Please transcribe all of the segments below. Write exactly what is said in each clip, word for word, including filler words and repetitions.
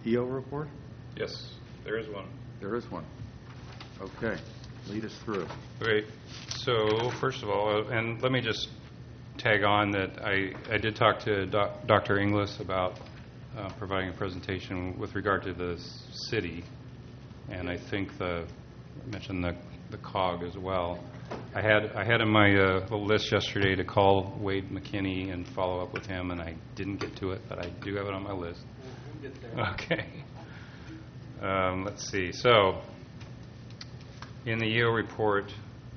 E O report? Yes, there is one. There is one. Okay. Lead us through. Great. So first of all, uh, and let me just tag on that I, I did talk to doc, Doctor Inglis about uh, providing a presentation with regard to the city, and I think the I mentioned the the C O G as well. I had I had in my uh, little list yesterday to call Wade McKinney and follow up with him, and I didn't get to it, but I do have it on my list. We'll get there. Okay. Um, let's see. So in the E O report,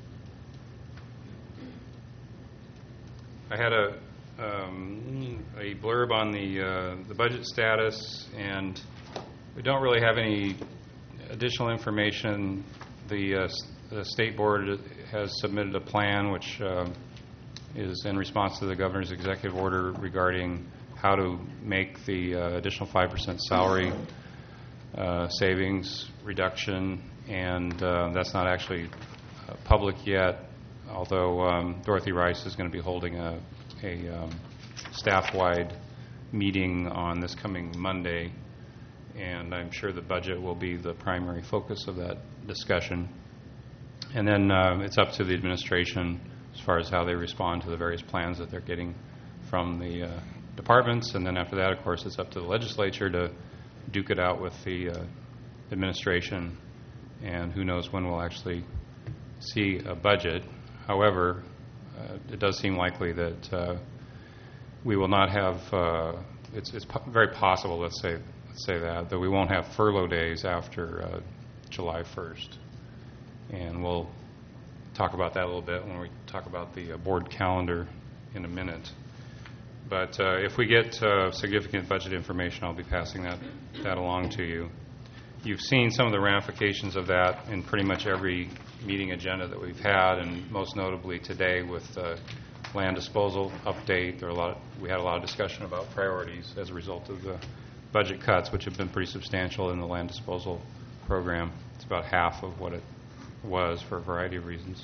I had a um, a blurb on the uh, the budget status, and we don't really have any additional information. The, uh, the state board has submitted a plan which uh, is in response to the governor's executive order regarding how to make the uh, additional five percent salary uh, savings reduction, and uh, that's not actually uh, public yet, although um, Dorothy Rice is going to be holding a, a um, staff-wide meeting on this coming Monday, and I'm sure the budget will be the primary focus of that discussion. And then uh, it's up to the administration as far as how they respond to the various plans that they're getting from the uh, departments, and then after that, of course, it's up to the legislature to duke it out with the uh, administration, and who knows when we'll actually see a budget. However, uh, it does seem likely that uh, we will not have, uh, it's, it's po- very possible, let's say, let's say that, that we won't have furlough days after uh, July first. And we'll talk about that a little bit when we talk about the uh, board calendar in a minute. But uh, if we get uh, significant budget information, I'll be passing that, that along to you. You've seen some of the ramifications of that in pretty much every meeting agenda that we've had, and most notably today with the land disposal update. There are a lot of, we had a lot of discussion about priorities as a result of the budget cuts, which have been pretty substantial in the land disposal program. It's about half of what it was for a variety of reasons.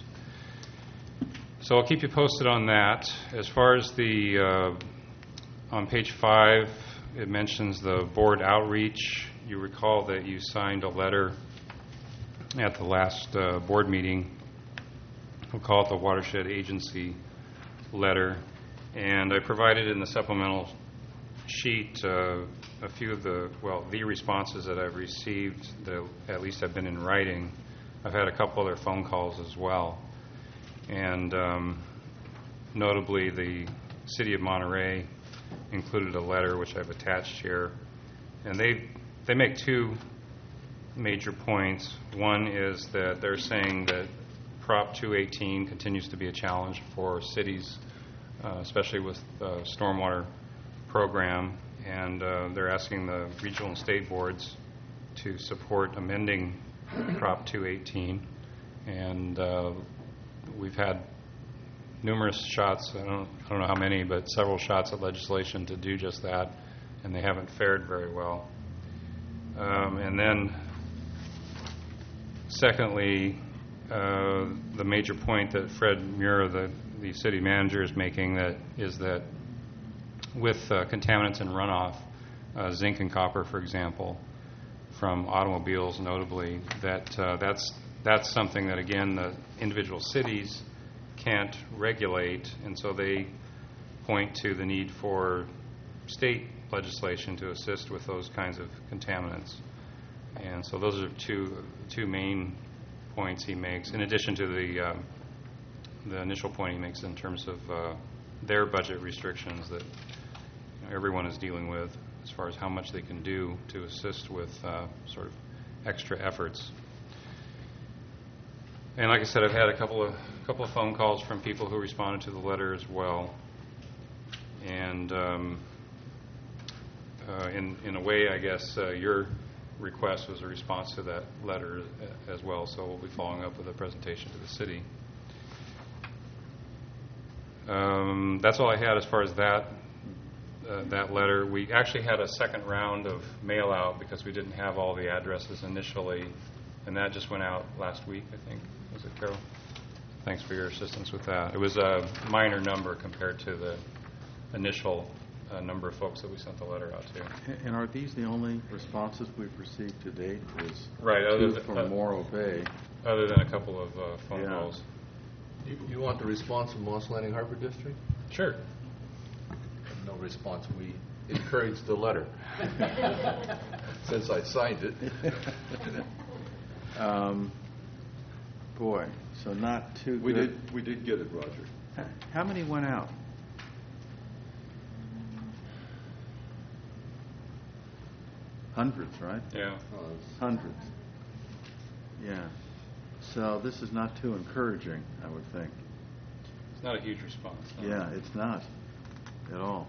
So I'll keep you posted on that. As far as the, uh, on page five, it mentions the board outreach. You recall that you signed a letter at the last uh, board meeting. We'll call it the Watershed Agency letter. And I provided in the supplemental sheet uh, a few of the, well, the responses that I've received that at least have been in writing. I've had a couple other phone calls as well. And um, notably, the City of Monterey included a letter which I've attached here. And they they make two major points. One is that they're saying that Prop two eighteen continues to be a challenge for cities, uh, especially with the stormwater program. And uh, they're asking the regional and state boards to support amending Prop two eighteen, and uh, we've had numerous shots, I don't, I don't know how many, but several shots at legislation to do just that, and they haven't fared very well. Um, and then secondly, uh, the major point that Fred Muir, the, the city manager, is making that is that with uh, contaminants in runoff, uh, zinc and copper, for example, from automobiles notably, that uh, that's that's something that, again, the individual cities can't regulate, and so they point to the need for state legislation to assist with those kinds of contaminants. And so those are two two main points he makes, in addition to the um, the initial point he makes in terms of uh, their budget restrictions that you know, everyone is dealing with, as far as how much they can do to assist with uh, sort of extra efforts. And like I said, I've had a couple of couple of phone calls from people who responded to the letter as well. And um, uh, in in a way, I guess uh, your request was a response to that letter as well. So we'll be following up with a presentation to the city. Um, that's all I had as far as that. Uh, that letter. We actually had a second round of mail out because we didn't have all the addresses initially, and that just went out last week, I think. Was it, Carol? Thanks for your assistance with that. It was a minor number compared to the initial a number of folks that we sent the letter out to. And are these the only responses we've received to date? Is Right, other two than- from uh, Morro Bay. Other than a couple of uh, phone Yeah. calls. You, you want the response from Moss Landing Harbor District? Sure. No response. We encouraged the letter since I signed it. Um, boy, so not too We good. did, we did get it, Roger. H- How many went out? Hundreds, right? Yeah. Oh, it's- Hundreds. Yeah. So this is not too encouraging, I would think. It's not a huge response. no. Yeah, it's not at all.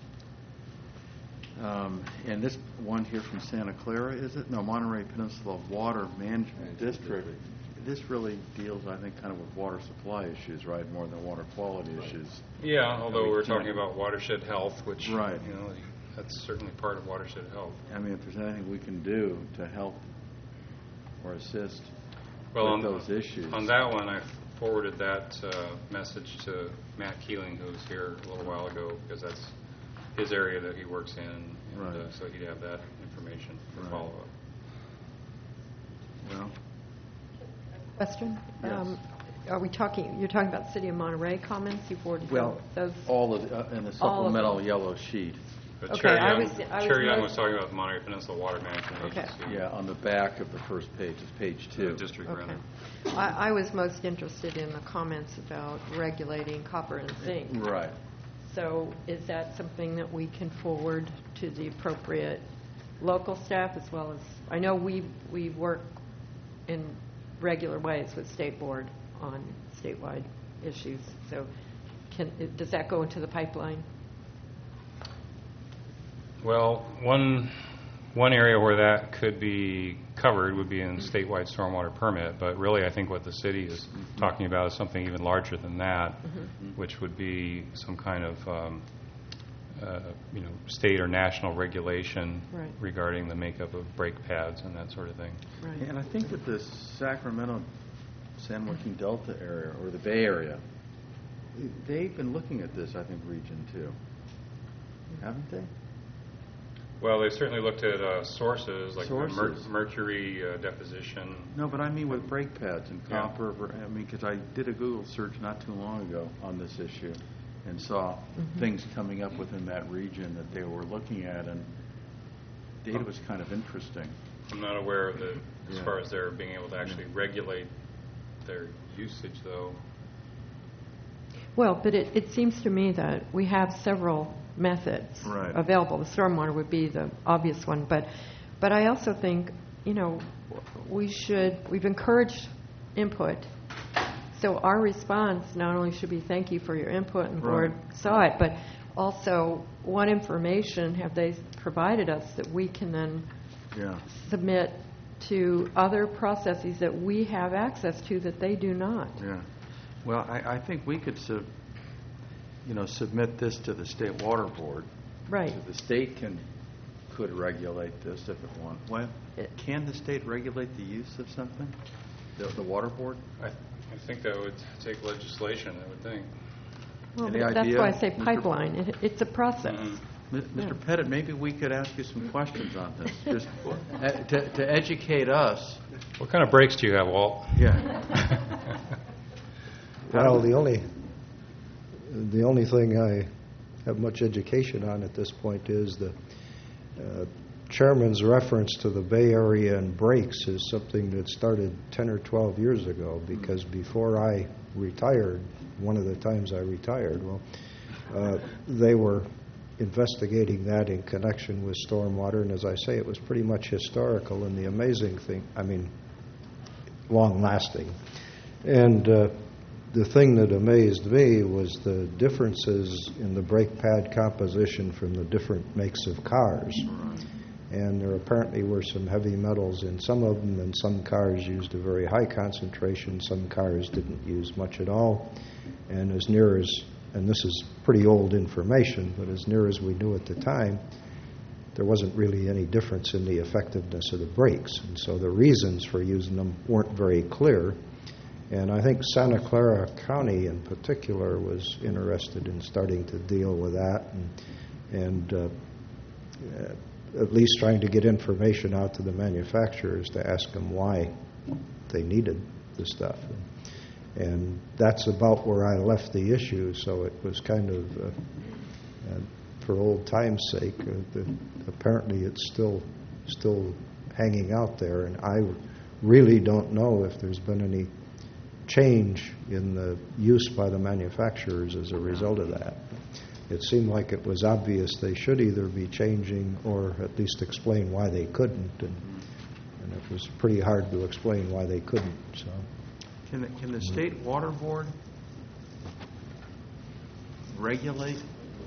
Um, and this one here from Santa Clara, is it? No, Monterey Peninsula Water Management Management District. District. This really deals, I think, kind of with water supply issues, right, more than water quality issues. Yeah, although we we're can't- talking about watershed health, which, Right. you know, that's certainly part of watershed health. I mean, if there's anything we can do to help or assist Well, with on those issues. On that one, I forwarded that uh, message to Matt Keeling, who was here a little while ago, because that's his area that he works in, and Right. uh, so he'd have that information for Right. follow-up. Well, Question? Yes. Um, Are we talking, you're talking about City of Monterey comments? You forwarded well, those? all of, the- uh, in the All of supplemental them. yellow sheet. But Okay, Chair I Young, was- I was Chair Young most- was talking about the Monterey Peninsula Water Management Okay. Agency. Yeah, on the back of the first page, it's page The two. district Okay. runner. I, I was most interested in the comments about regulating copper and zinc. Right. So is that something that we can forward to the appropriate local staff as well as, I know we, we work in regular ways with State Board on statewide issues, so can, does that go into the pipeline? Well, one, one area where that could be covered would be in statewide stormwater permit, but really I think what the city is talking about is something even larger than that, which would be some kind of, um, uh, you know, state or national regulation Right. regarding the makeup of brake pads and that sort of thing. Right. And I think that the Sacramento, San Joaquin Delta area, or the Bay Area, they've been looking at this, I think, region too. Haven't they? Well, they certainly looked at uh, sources, like the mer- Sources. mercury uh, deposition. No, but I mean with brake pads and Yeah. copper, ver- I mean, because I did a Google search not too long ago on this issue and saw things coming up within that region that they were looking at, and data was kind of interesting. I'm not aware of the, as Yeah. far as their being able to actually regulate their usage, though. Well, but it, it seems to me that we have several methods Right. available. The stormwater would be the obvious one, but, but I also think, you know, we should, we've encouraged input, so our response not only should be thank you for your input and the board Right. saw it, but also what information have they provided us that we can then Yeah. submit to other processes that we have access to that they do not. Yeah. Well, I, I think we could, sub, you know, submit this to the State Water Board. Right. So the state can, could regulate this if it wants. Well, It- can the state regulate the use of something? The, the Water Board? I, I think that would take legislation, I would think. Well, Any but that's idea, why I say Mister pipeline. It, it's a process. Mhm. Mi- Mister Yeah. Pettit, maybe we could ask you some questions on this, just uh, to, to educate us. What kind of brakes do you have, Walt? Yeah. Well, the only, the only thing I have much education on at this point is the uh, chairman's reference to the Bay Area and brakes is something that started ten or twelve years ago, because before I retired, one of the times I retired, well, uh, they were investigating that in connection with stormwater, and as I say, it was pretty much historical, and the amazing thing, I mean, long-lasting. And uh, the thing that amazed me was the differences in the brake pad composition from the different makes of cars. And there apparently were some heavy metals in some of them, and some cars used a very high concentration, some cars didn't use much at all. And as near as, and this is pretty old information, but as near as we knew at the time, there wasn't really any difference in the effectiveness of the brakes. And so the reasons for using them weren't very clear. And I think Santa Clara County in particular was interested in starting to deal with that. And and uh, at least trying to get information out to the manufacturers to ask them why they needed the stuff. And that's about where I left the issue, so it was kind of, uh, uh, for old time's sake, uh, the, apparently it's still still hanging out there, and I really don't know if there's been any change in the use by the manufacturers as a result of that. It seemed like it was obvious they should either be changing or at least explain why they couldn't, and, and it was pretty hard to explain why they couldn't. So, Can the, can the state water board regulate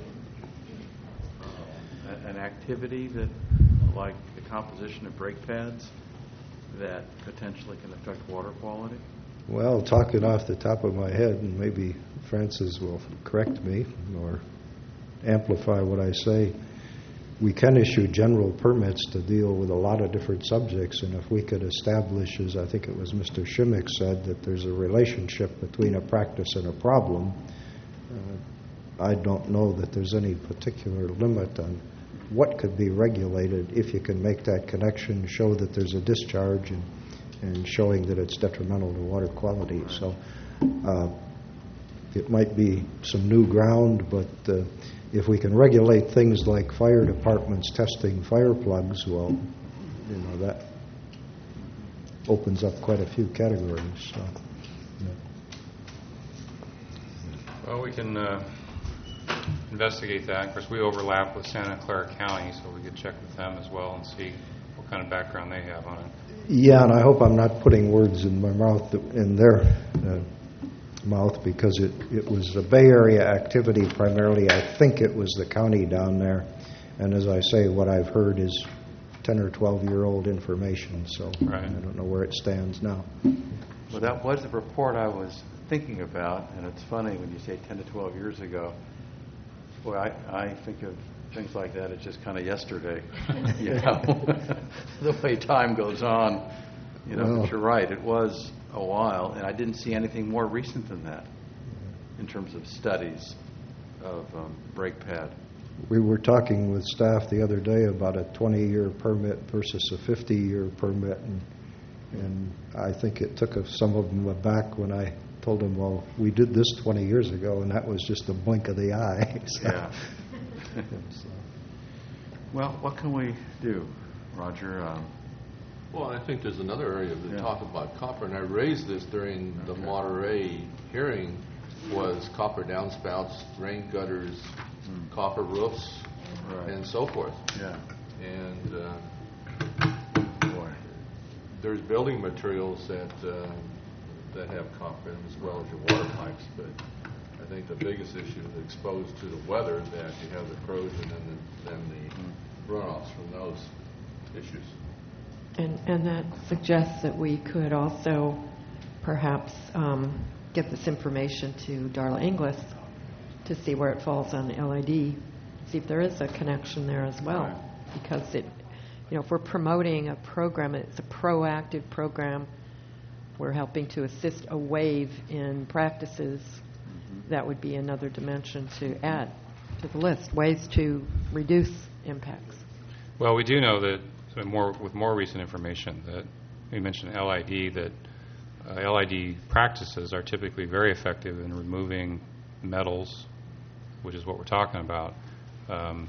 uh, an activity that, like the composition of brake pads, that potentially can affect water quality? well, talking off the top of my head, and maybe Francis will correct me or amplify what I say, we can issue general permits to deal with a lot of different subjects, and if we could establish, as I think it was Mister Shimmick said, that there's a relationship between a practice and a problem, uh, I don't know that there's any particular limit on what could be regulated if you can make that connection, show that there's a discharge, and, and showing that it's detrimental to water quality. So uh, it might be some new ground, but uh, if we can regulate things like fire departments testing fire plugs, well, you know, that opens up quite a few categories. So, yeah. Well, we can uh, investigate that. Of course, we overlap with Santa Clara County, so we could check with them as well and see what kind of background they have on it. Yeah, and I hope I'm not putting words in my mouth, in their uh, mouth, because it, it was a Bay Area activity primarily. I think it was the county down there. And as I say, what I've heard is ten or twelve-year-old information, so Right. I don't know where it stands now. Well, that was the report I was thinking about, and it's funny when you say ten to twelve years ago. Boy, I, I think of things like that as just kind of yesterday, you know, the way time goes on. You know, Well. but you're right, it was a while, and I didn't see anything more recent than that in terms of studies of um, brake pad. We were talking with staff the other day about a twenty-year permit versus a fifty-year permit, and, and I think it took us- some of them aback when I told them, well, we did this twenty years ago, and that was just a blink of the eye. So- Yeah. so. Well, what can we do, Roger? Um, Well, I think there's another area to Yeah. talk about copper, and I raised this during the Okay. Monterey hearing, was copper downspouts, rain gutters, Hmm. copper roofs, Right. and so forth. yeah, And uh, boy. there's building materials that uh, that have copper in them as well as your water pipes, but I think the biggest issue is exposed to the weather, that you have the corrosion and the, and the runoffs from those issues. And, and that suggests that we could also perhaps um, get this information to Darla Inglis to see where it falls on the L I D, see if there is a connection there as well. Right. Because it, you know, if we're promoting a program, it's a proactive program, we're helping to assist a wave in practices, that would be another dimension to add to the list, ways to reduce impacts. Well, we do know that uh, more with more recent information that we mentioned L I D, that uh, L I D practices are typically very effective in removing metals, which is what we're talking about. Um,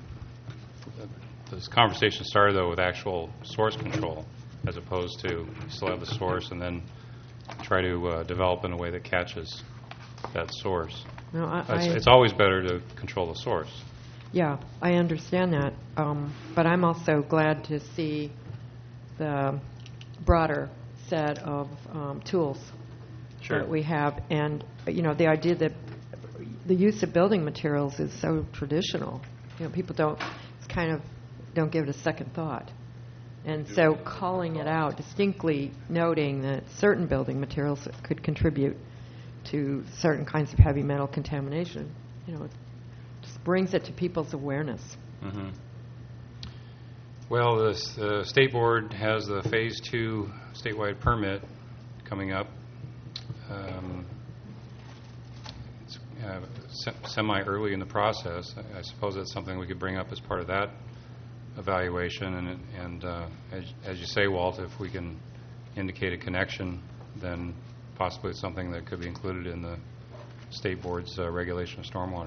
this conversation started, though, with actual source control, as opposed to you still have the source and then try to uh, develop in a way that catches that source. No, I, It's, I, it's always better to control the source. yeah, I understand that, um, but I'm also glad to see the broader set of um, tools Sure. that we have, and you know, the idea that the use of building materials is so traditional. You know, people don't, it's kind of don't give it a second thought, and so calling it out, distinctly noting that certain building materials could contribute to certain kinds of heavy metal contamination, you know, it just brings it to people's awareness. Mm-hmm. Well, the s- the state board has the phase two statewide permit coming up. Um, it's, uh, se- semi-early in the process. I I suppose that's something we could bring up as part of that evaluation. And, it- and uh, as, as you say, Walt, if we can indicate a connection, then possibly it's something that could be included in the State Board's uh, regulation of stormwater.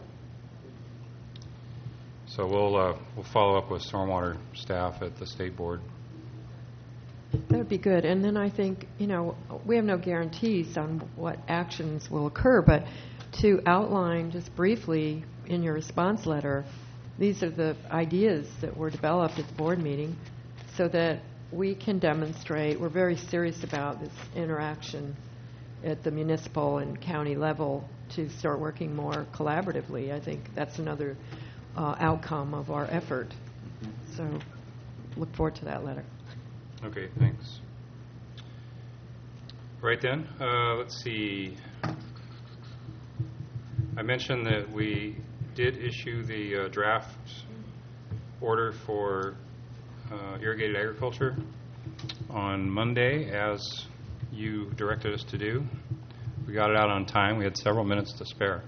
So we'll uh, we'll follow up with stormwater staff at the State Board. That would be good. And then I think, you know, we have no guarantees on what actions will occur, but to outline just briefly in your response letter, these are the ideas that were developed at the board meeting so that we can demonstrate we're very serious about this interaction at the municipal and county level to start working more collaboratively. I think that's another uh, outcome of our effort. So look forward to that letter. Okay, thanks. Right then, uh, let's see. I mentioned that we did issue the uh, draft order for uh, irrigated agriculture on Monday, as you directed us to do. We got it out on time. We had several minutes to spare.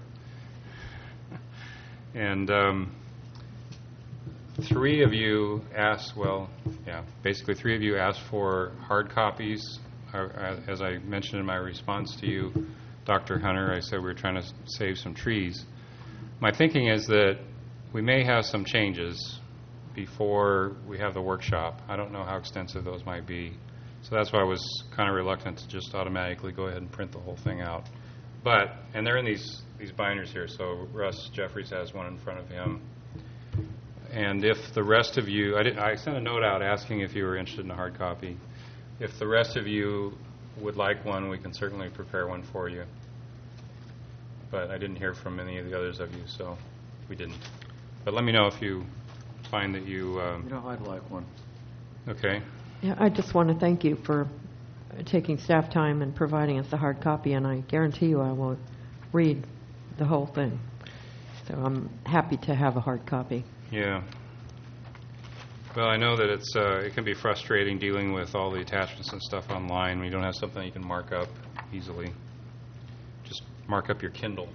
And um, three of you asked, well, yeah, basically three of you asked for hard copies. Uh, as I mentioned in my response to you, Doctor Hunter, I said we were trying to save some trees. My thinking is that we may have some changes before we have the workshop. I don't know how extensive those might be. So that's why I was kind of reluctant to just automatically go ahead and print the whole thing out. But, and they're in these, these binders here, so Russ Jeffries has one in front of him. And if the rest of you, I, did, I sent a note out asking if you were interested in a hard copy. If the rest of you would like one, we can certainly prepare one for you. But I didn't hear from any of the others of you, so we didn't. But let me know if you find that you... Um, You know, I'd like one. okay. Yeah, I just want to thank you for taking staff time and providing us a hard copy, and I guarantee you I will read the whole thing. So I'm happy to have a hard copy. Yeah. Well, I know that it's uh, it can be frustrating dealing with all the attachments and stuff online when you don't have something you can mark up easily. Just mark up your Kindle.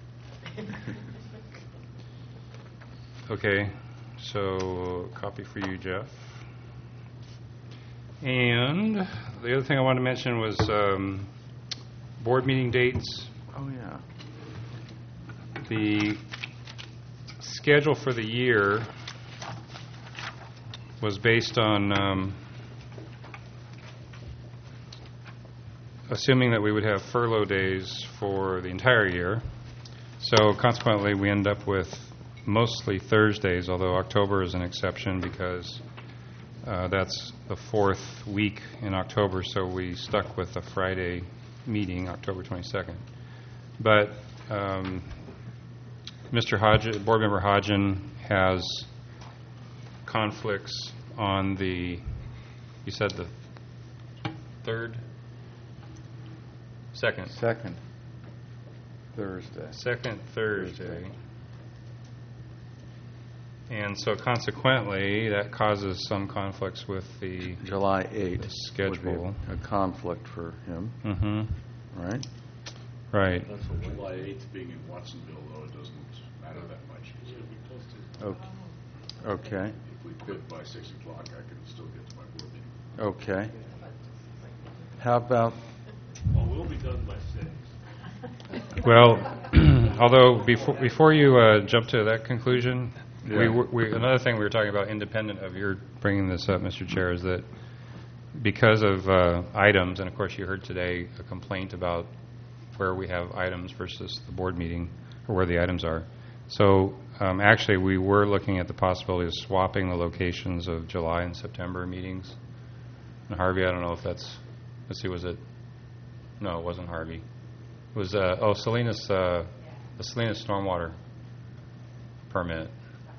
Okay, so copy for you, Jeff. And the other thing I wanted to mention was um, board meeting dates. Oh, yeah. The schedule for the year was based on um, assuming that we would have furlough days for the entire year. So consequently, we end up with mostly Thursdays, although October is an exception because uh, that's the fourth week in October, so we stuck with a Friday meeting, October twenty-second. But um, Mister Hodge, Board Member Hodgen has conflicts on the, you said the third? Second. Second Thursday. Second Thursday. And so consequently, that causes some conflicts with the July eighth the schedule. would be a conflict for him, Mm-hmm. right? Right. July eighth being in Watsonville, though, it doesn't matter that much. Okay. Okay. If we quit by six o'clock, I can still get to my board meeting. Okay. How about, Well, we'll be done by six. Well, although before before you uh, jump to that conclusion, we, Yeah. were- we another thing we were talking about, independent of your bringing this up, Mister Chair, is that because of uh, items, and of course you heard today a complaint about where we have items versus the board meeting, or where the items are. So um, actually, we were looking at the possibility of swapping the locations of July and September meetings. And Harvey, I don't know if that's, let's see, was it, no, it wasn't Harvey. It was, uh, oh, Salinas, uh, the Salinas stormwater permit.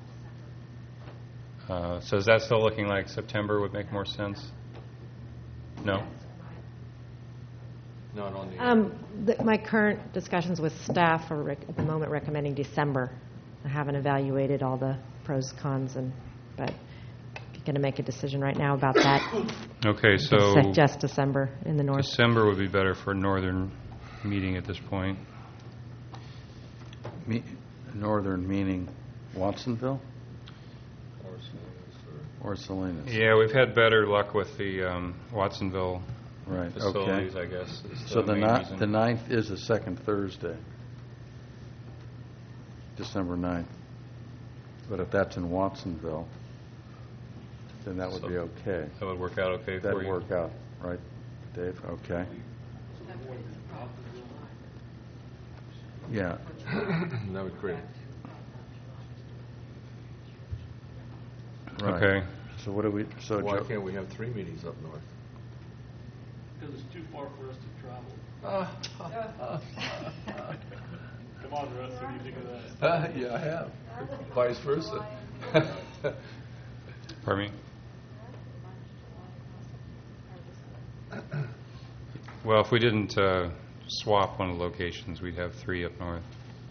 Uh, so is that still looking like September would make more sense? No? Not on the... Um, the- My current discussions with staff are rec- at the moment recommending December. I haven't evaluated all the pros, cons, and, but if you're going to make a decision right now about that, Okay, I'd so suggest December in the north. December would be better for a northern meeting at this point. Me- Northern meaning Watsonville Or Salinas, or- or Salinas? Yeah, we've had better luck with the um, Watsonville Right, facilities, okay. I guess. is So the main ni- reason. the ninth is the second Thursday, December ninth. But if that's in Watsonville, then that would So- be okay. That would work out okay for That'd you? work out, right, Dave? Okay. Yeah, That would create, right. Okay. So what do we, so why Joe- can't we have three meetings up north? Because it's too far for us to travel. Come on, Russ, what do you think of that? Yeah, I have. Vice versa. Pardon me? Well, if we didn't uh, swap one of the locations, we'd have three up north.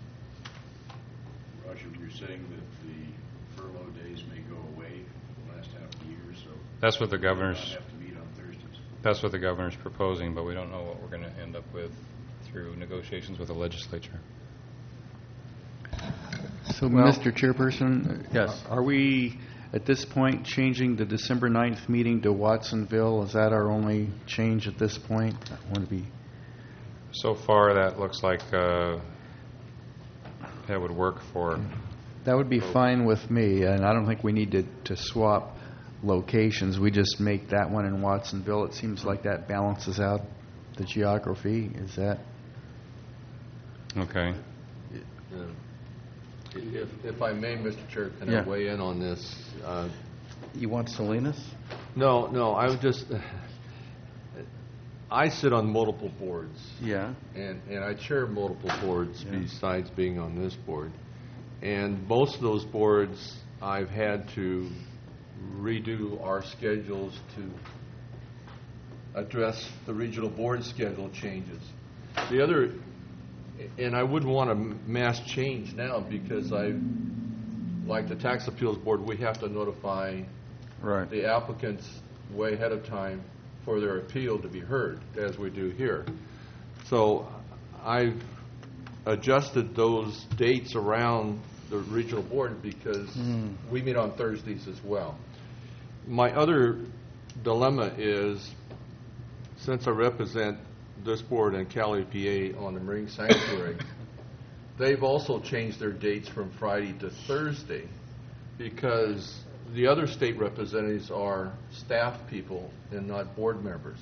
Roger, you're saying that the furlough days may go away for the last half of the year, so That's what the we don't governor's, have to meet on Thursdays. that's what the governor's proposing, but we don't know what we're going to end up with through negotiations with the legislature. So, Well- Mister Chairperson? Yes. Are we, at this point, changing the December ninth meeting to Watsonville? Is that our only change at this point? I want to be, So far, that looks like uh, that would work for, that would be fine with me, and I don't think we need to, to swap locations. We just make that one in Watsonville. It seems like that balances out the geography. Is that? okay. Yeah. If, if I may, Mister Chair, can Yeah. I weigh in on this? Uh, You want Salinas? No, no, I would just, I sit on multiple boards, Yeah. and, and I chair multiple boards Yeah. besides being on this board. And most of those boards, I've had to redo our schedules to address the regional board schedule changes. The other, and I wouldn't want a mass change now because I, like the tax appeals board, we have to notify Right. the applicants way ahead of time for their appeal to be heard, as we do here. So I've adjusted those dates around the regional board because Mm. we meet on Thursdays as well. My other dilemma is, since I represent this board and Cali P A on the Marine Sanctuary, they've also changed their dates from Friday to Thursday because the other state representatives are staff people and not board members.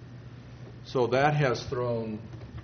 So that has thrown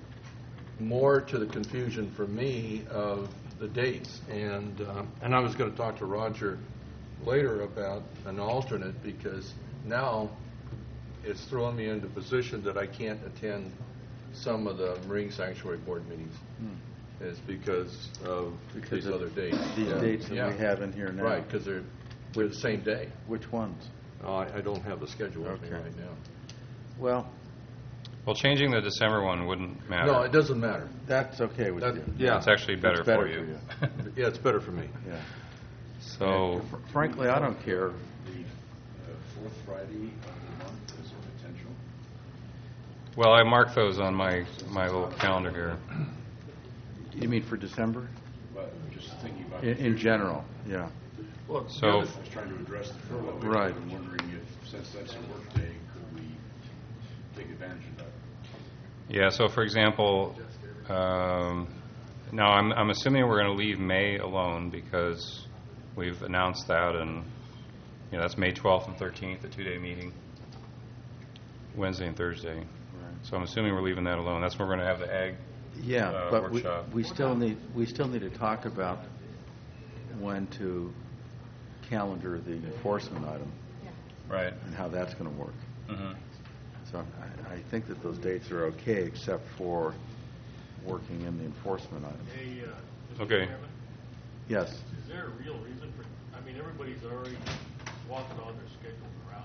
more to the confusion for me of the dates. And, uh, and I was going to talk to Roger later about an alternate because now it's thrown me into a position that I can't attend some of the Marine Sanctuary Board meetings. It's because of Because these of other dates. These Yeah. dates that Yeah. we have in here now. Right, because they're, they're the same day. Which ones? Uh, I I don't have the schedule with me Okay. right now. Well, Well, changing the December one wouldn't matter. No, it doesn't matter. that's okay with That- you. yeah. It's actually better, It's better for you. Yeah, it's better for me. Yeah. So, Fr- Frankly, I don't care. The uh, fourth Friday of the month is a potential. well, I marked those on my, my little calendar here. You mean for December? But I'm just thinking about. In, in general, yeah. Well, So- I was trying to address the furlough. issue. Right. I'm wondering if, since that's a work day, could we take advantage of that? Yeah, so for example, um, now I'm, I'm assuming we're going to leave May alone because we've announced that, and, you know, that's May twelfth and thirteenth, a two-day meeting, Wednesday and Thursday. So I'm assuming we're leaving that alone. That's when we're going to have the ag. Yeah, uh, but we, workshop. we still need, we still need to talk about when to calendar the enforcement item Right. and how that's going to work. Mhm. So I, I think that those dates are okay, except for working in the enforcement item. Hey, uh, Mister Okay. Chairman, Yes, is there a real reason for, I mean, everybody's already walking on their schedules around.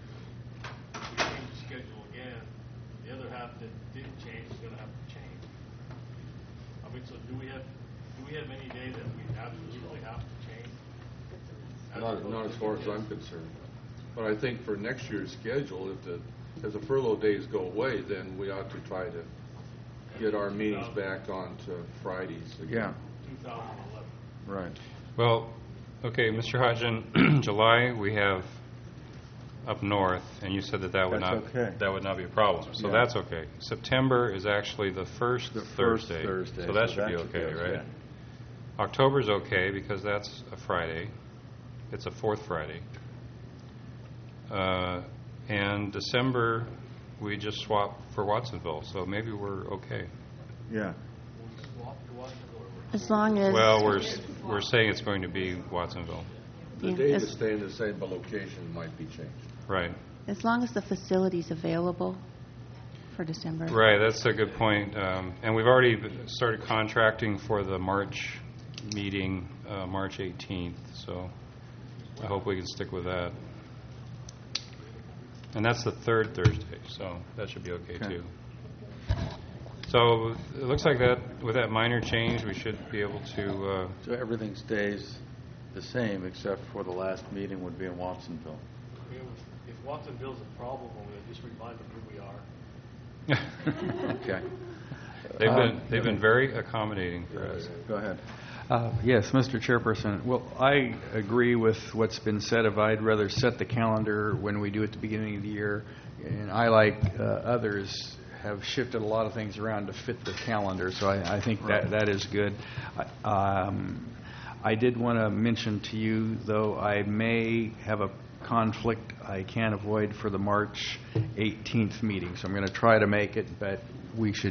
We change the schedule again, the other half that didn't change is gonna have to change. I mean, so do we have, do we have any day that we absolutely have to change? Not, not as far as I'm concerned. But I think for next year's schedule, if the, if the furlough days go away, then we ought to try to get our meetings back onto Fridays again. yeah. Two thousand eleven. Right. Well, okay, Mister Hodgson, July, we have up north, and you said that that would That's not, okay. that would not be a problem, so Yeah. that's okay. September is actually the first The first Thursday. Thursday, So that so should be that should be okay, okay. right? October's okay, because that's a Friday. It's a fourth Friday. Uh, And December, we just swapped for Watsonville, so maybe we're okay. Yeah. We swapped to Watsonville. or- As long as... Well, we're, s- we're saying it's going to be Watsonville, The Yeah, date as- is staying the same, but location might be changed. right? As long as the facility's available for December. Right, that's a good point. Um, And we've already b- started contracting for the March meeting, uh, March eighteenth, so I hope we can stick with that. And that's the third Thursday, so that should be okay, Okay. too. So it looks like that, with that minor change, we should be able to, uh, So everything stays the same, except for the last meeting would be in Watsonville. If if Watsonville's a problem, we'll just remind them who we are. Okay. they've Um, been, they've been very accommodating for us. Go ahead. Uh, Yes, Mister Chairperson. Well, I agree with what's been said. If I'd rather set the calendar when we do at the beginning of the year, and I, like uh, others, have shifted a lot of things around to fit the calendar, so I, I think that that is good. I- Um, I did want to mention to you, though, I may have a conflict I can't avoid for the March eighteenth meeting, so I'm going to try to make it, but we should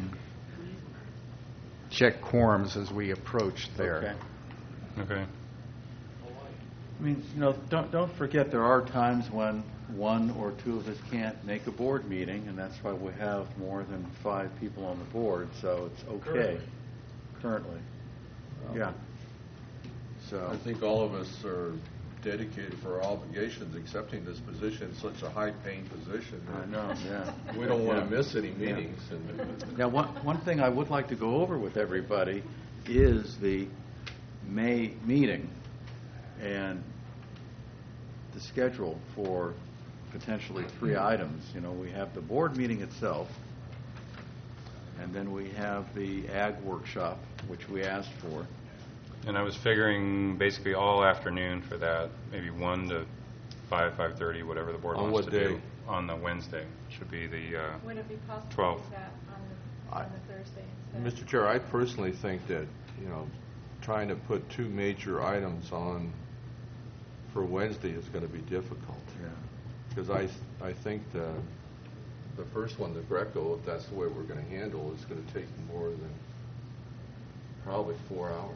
check quorums as we approach there. Okay. Okay. I mean, you know, don't, don't forget there are times when one or two of us can't make a board meeting, and that's why we have more than five people on the board, so it's okay. Currently. Yeah. So, I think all of us are dedicated for our obligations, accepting this position, such a high-paying position. I know, yeah. We don't want Yeah. to miss any Yeah. meetings. and- Now, one, one thing I would like to go over with everybody is the May meeting and the schedule for potentially three items. You know, we have the board meeting itself, and then we have the ag workshop, which we asked for. And I was figuring basically all afternoon for that, maybe one to five, five-thirty, whatever the board On wants what to do. day? On the Wednesday, should be the, uh, Would it be possible twelve. to do that on the, I- on the Thursday instead? Mister Chair, I personally think that, you know, trying to put two major items on for Wednesday is going to be difficult. Yeah. Because I, I think the, the first one, the Greco, if that's the way we're going to handle, is going to take more than probably four hours.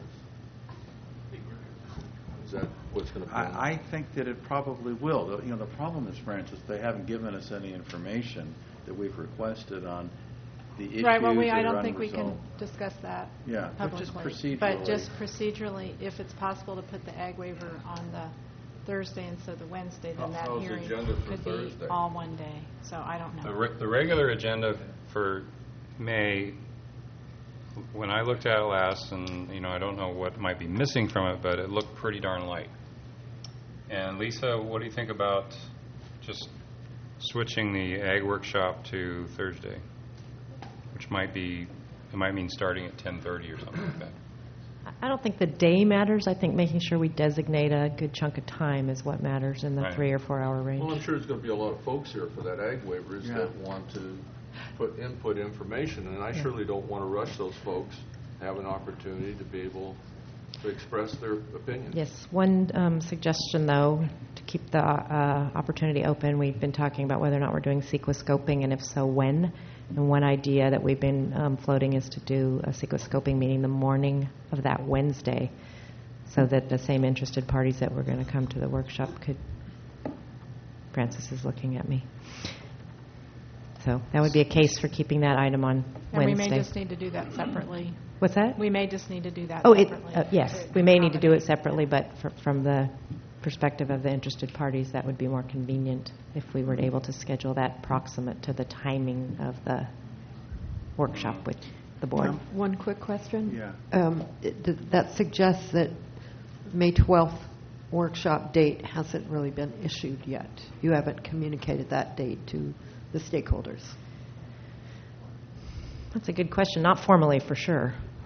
Is that what's going to be? I, I think that it probably will. The- You know, the problem is, Francis, they haven't given us any information that we've requested on the issues Right, well, we, that I are don't think we can unresolved. discuss that Yeah, but just publicly. procedurally. But just procedurally, if it's possible to put the ag waiver on the Thursday instead of the Wednesday, then that How's the hearing agenda for could be Thursday? all one day. So I don't The know. re- the regular agenda for May, when I looked at it last, and, you know, I don't know what might be missing from it, but it looked pretty darn light. And Lisa, what do you think about just switching the ag workshop to Thursday? Which might be, it might mean starting at ten thirty or something like that. I don't think the day matters. I think making sure we designate a good chunk of time is what matters in the Right. three or four hour range. Well, I'm sure there's going to be a lot of folks here for that ag waivers Yeah. that want to put input information, and I surely don't want to rush those folks, have an opportunity to be able to express their opinion. Yes, one um, suggestion, though, to keep the uh, opportunity open, we've been talking about whether or not we're doing sequescoping, and if so, when. And one idea that we've been um, floating is to do a sequescoping meeting the morning of that Wednesday, so that the same interested parties that were going to come to the workshop could... Francis is looking at me. So that would be a case for keeping that item on And we Wednesday. may just need to do that separately. What's that? We may just need to do that Oh, it, separately. uh, yes, we may need to do it separately, but fr- from the perspective of the interested parties, that would be more convenient if we were able to schedule that proximate to the timing of the workshop with the board. Um, One quick question. Yeah. Um, it- th- That suggests that May twelfth workshop date hasn't really been issued yet. You haven't communicated that date to the stakeholders. That's a good question. Not formally, for sure.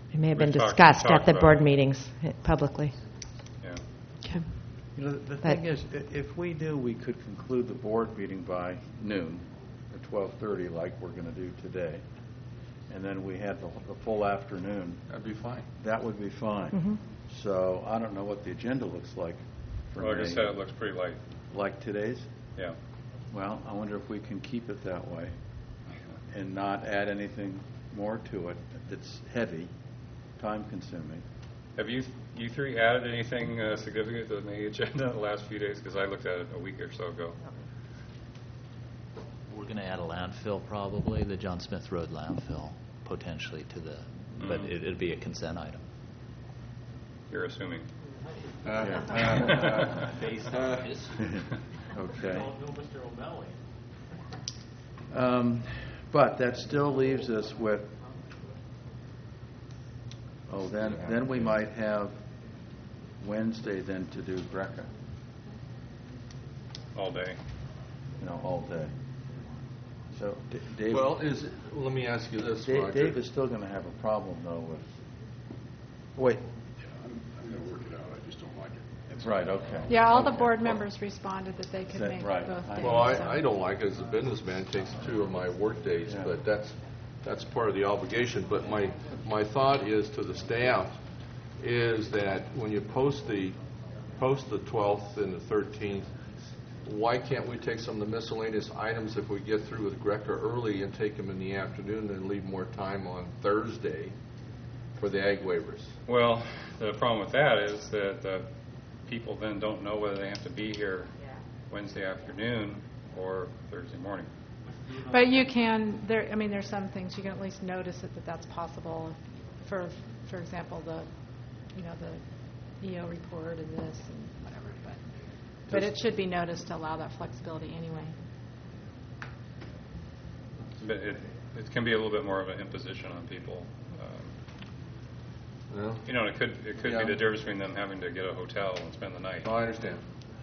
It may have been We've talked- discussed talked at the about board it. meetings eh, publicly. Yeah. Okay. You know, the But- thing is, i- if we knew we could conclude the board meeting by noon, or twelve thirty, like we're going to do today, and then we had the the full afternoon, That'd be fine. that would be fine. Mhm. So I don't know what the agenda looks like for Well, like I May. said, it looks pretty light. Like today's? Yeah. Well, I wonder if we can keep it that way and not add anything more to it that's heavy, time-consuming. Have you, you three added anything uh, significant to the May agenda the last few days? Because I looked at it a week or so ago. We're going to add a landfill probably, the John Smith Road landfill, potentially to the, but Mhm. it- it'll be a consent item. You're assuming. Yeah. Based on history. Okay. Don't know Mister O'Malley. Um, But that still leaves us with, oh, then, then we might have Wednesday then to do Greca, All day. you know, all day. So D- Dave, Well, is, it- let me ask you this, Dave Roger. Dave is still going to have a problem though with, wait, I'm, I'm going to work it out, I just don't like it. That's right, all. okay. Yeah, all the Okay. board members responded that they could That- make right. both I- days. Well, so- I, I don't like it as a businessman, it takes two of my work days, Yeah. but that's, that's part of the obligation. But my, my thought is to the staff, is that when you post the, post the twelfth and the thirteenth, why can't we take some of the miscellaneous items if we get through with Greca early and take them in the afternoon and leave more time on Thursday for the ag waivers? Well, the problem with that is that uh, people then don't know whether they have to be here Wednesday afternoon or Thursday morning. But you can, there, I mean, there's some things, you can at least notice it, that that's possible. For, for example, the, you know, the E O report and this and whatever, but, but it should be noticed to allow that flexibility anyway. But it, it can be a little bit more of an imposition on people. Um, Well, You know, it could, it could Yeah. be the difference between them having to get a hotel and spend the night. no, I understand.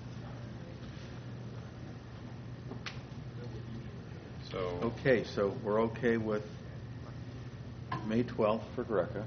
So, Okay, so we're okay with May twelfth for Greca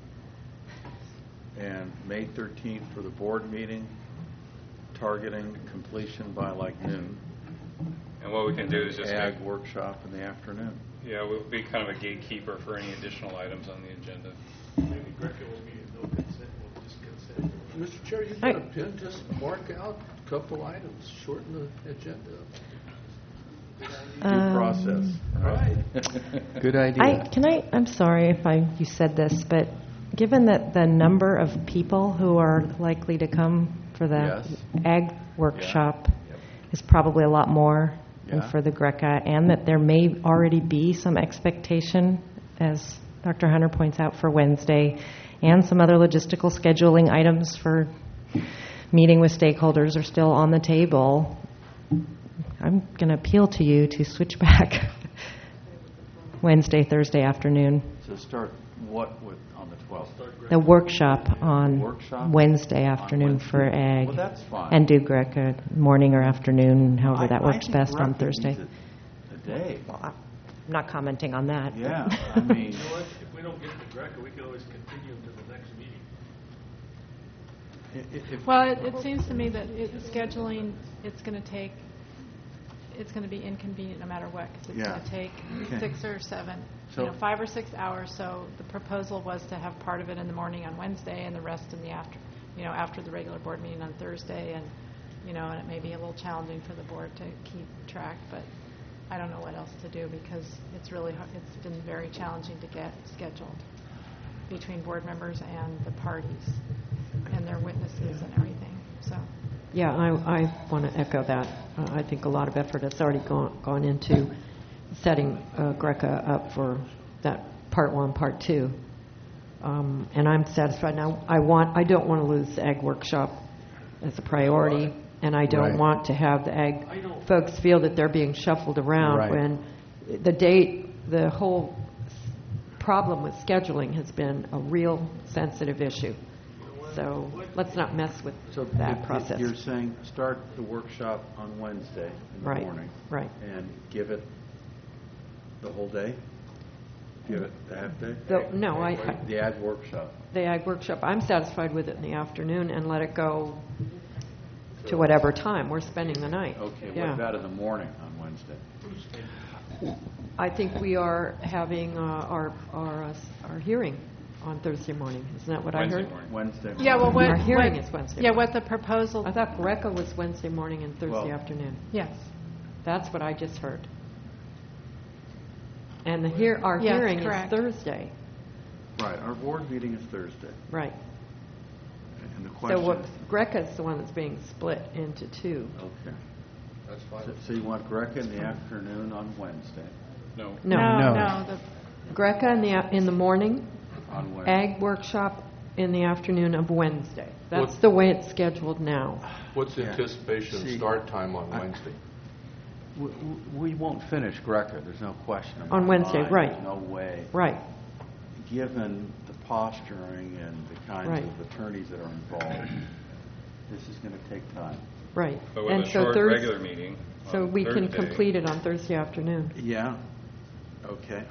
and May thirteenth for the board meeting, targeting completion by like noon. and what we can do is just Ag make, workshop in the afternoon. yeah, we'll be kind of a gatekeeper for any additional items on the agenda. Maybe Greco will be no consent, we'll just consent. Mister Chair, you've got a pin, just mark out a couple items, shorten the agenda. Due Um, process. Right. Good I, idea. can I, I'm sorry if I, you said this, but given that the number of people who are likely to come for the Yes. ag workshop Yep. is probably a lot more than Yeah. for the Greca, and that there may already be some expectation, as Doctor Hunter points out, for Wednesday, and some other logistical scheduling items for meeting with stakeholders are still on the table. I'm going to appeal to you to switch back Wednesday, Thursday afternoon. So start what with, on the twelfth? The workshop on Workshop? Wednesday On afternoon for Wednesday. ag. Well, that's fine. And do Greca morning or afternoon, however I- that I works think best on Greca Thursday. needs A a day. Well, I'm not commenting on that. but- Yeah, I mean, You know what, if we don't get to Greco, we can always continue to the next meeting. i- i- if, Well, it, it seems to me that it, scheduling, it's going to take, it's going to be inconvenient no matter what, because it's Yeah. going to take Okay. six or seven, So- you know, five or six hours. So the proposal was to have part of it in the morning on Wednesday and the rest in the after, you know, after the regular board meeting on Thursday. And, you know, and it may be a little challenging for the board to keep track, but I don't know what else to do, because it's really, har- it's been very challenging to get scheduled between board members and the parties and their witnesses and everything, so. Yeah, I, I want to echo that. Uh, I think a lot of effort has already gone, gone into setting uh, Greca up for that part one, part two. Um, and I'm satisfied. Now, I want, I don't want to lose the ag workshop as a priority, and I don't Right. want to have the ag folks feel that they're being shuffled around Right. when the date, the whole problem with scheduling has been a real sensitive issue. So let's not mess with so that if- if process. you're saying start the workshop on Wednesday in the Right, morning. right. And give it the whole day? Give it a half day? The- No, I, The ag workshop. the ag workshop, I'm satisfied with it in the afternoon and let it go to whatever time. We're spending the night. Okay, what Yeah. about in the morning on Wednesday? I think we are having uh, our, our, uh, our hearing on Thursday morning. Isn't that what I Wednesday heard? morning. Wednesday morning. Yeah, well, what... Our hearing what- is Wednesday Yeah, morning. what the proposal, I thought Greco was Wednesday morning and Thursday Well- afternoon. yes. That's what I just heard. And the hear, our Yes, hearing is correct. Thursday. Right, our board meeting is Thursday. Right. And the So question... what, Greco's the one that's being split into two. Okay. That's fine. So- So you want Greca in the afternoon on Wednesday? No. No. No, No. no, the Greco in the, in the morning, On Wednesday. ag workshop in the afternoon of Wednesday. That's What- the way it's scheduled now. What's the Yeah. anticipation of See, start time on I- Wednesday? We- We we won't finish Greca, there's no question. in On my Wednesday, mind. right. There's no way. Right. Given the posturing and the kinds Right. of attorneys that are involved, this is going to take time. Right. But with And a so short Thurs- regular meeting So on we can Thursday- complete it on Thursday afternoon. Yeah, okay,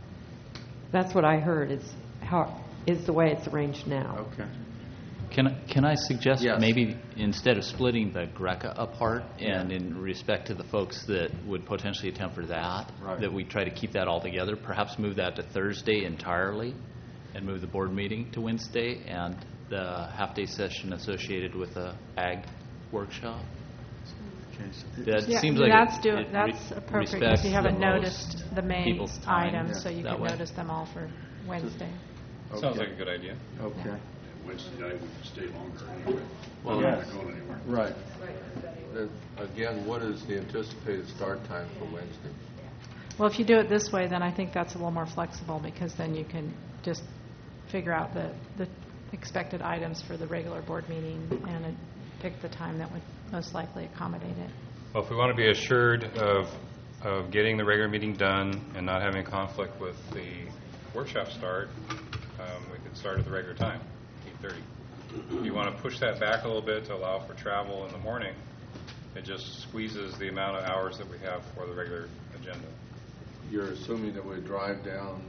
That's what I heard, is how, is the way it's arranged now. okay. Can, I- can I suggest Yes. maybe instead of splitting the Greca apart, and in respect to the folks that would potentially attempt for that, Right. that we try to keep that all together, perhaps move that to Thursday entirely, and move the board meeting to Wednesday, and the half-day session associated with the ag workshop? Okay, so- That Yeah, seems like that's it- do- it re- that's appropriate, because respects you the haven't most noticed the main people's time items, so you that can way. notice them all for Wednesday. Sounds Okay. like a good idea. Okay, And Wednesday night, we can stay longer anyway. Well, We're not yes. going anywhere. right. Uh, Again, what is the anticipated start time for Wednesday? Well, if you do it this way, then I think that's a little more flexible, because then you can just figure out the, the expected items for the regular board meeting and uh, pick the time that would most likely accommodate it. Well, if we want to be assured of, of getting the regular meeting done and not having conflict with the workshop start, um, we could start at the regular time, eight thirty. If you want to push that back a little bit to allow for travel in the morning, it just squeezes the amount of hours that we have for the regular agenda. You're assuming that we drive down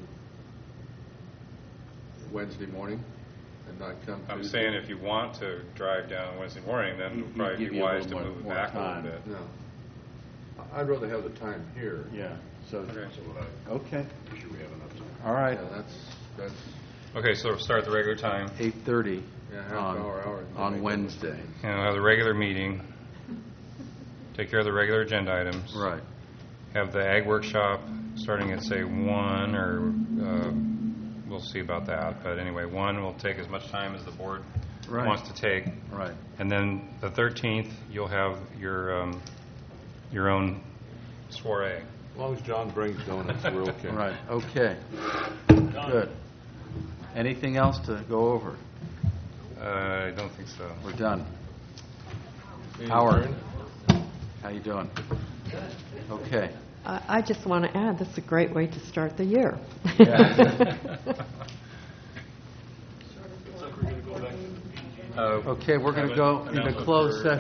Wednesday morning and not come I'm Tuesday? saying if you want to drive down Wednesday morning, then it You- would you probably give be you a wise to little move it more back a little time. bit. No. I'd rather have the time here. Yeah, so, Okay. So what I, okay, make sure we have enough time. all right. Yeah, that's, that's, Okay, so we'll start the regular time, eight thirty yeah, half on, hour, hour. on Wednesday. and we'll have the regular meeting, take care of the regular agenda items. Right. Have the ag workshop starting at, say, one, or uh, we'll see about that. But anyway, one will take as much time as the board Right. wants to take. Right. And then the thirteenth, you'll have your, um, your own soiree. As long as John brings donuts, we're okay. Right, okay. Good. Anything else to go over? Uh, I don't think so. We're done. Meeting Howard, adjourned? how you doing? Okay. I I just want to add, this is a great way to start the year. Looks like we're going to go back to the P G. Uh, Okay, we're going to have go an into announcement closed for- session.